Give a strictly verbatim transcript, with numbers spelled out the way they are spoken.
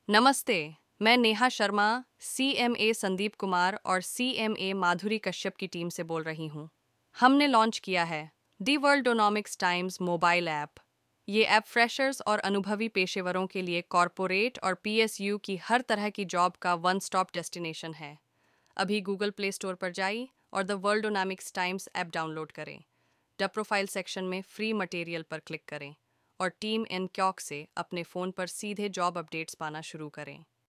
नमस्ते, मैं नेहा शर्मा, सीएमए संदीप कुमार और सीएमए माधुरी कश्यप की टीम से बोल रही हूँ। हमने लॉन्च किया है the Worldonomics Times mobile app. ये ऐप फ्रेशर्स और अनुभवी पेशेवरों के लिए कॉरपोरेट और पीएसयू की हर तरह की जॉब का वन स्टॉप डेस्टिनेशन है। अभी गूगल प्ले स्टोर पर जाइए और the Worldonomics Times app download करें। द प्रोफाइल सेक्शन में फ्री मटेरियल पर क्लिक करें और टीम एनक्यॉक से अपने फ़ोन पर सीधे जॉब अपडेट्स पाना शुरू करें।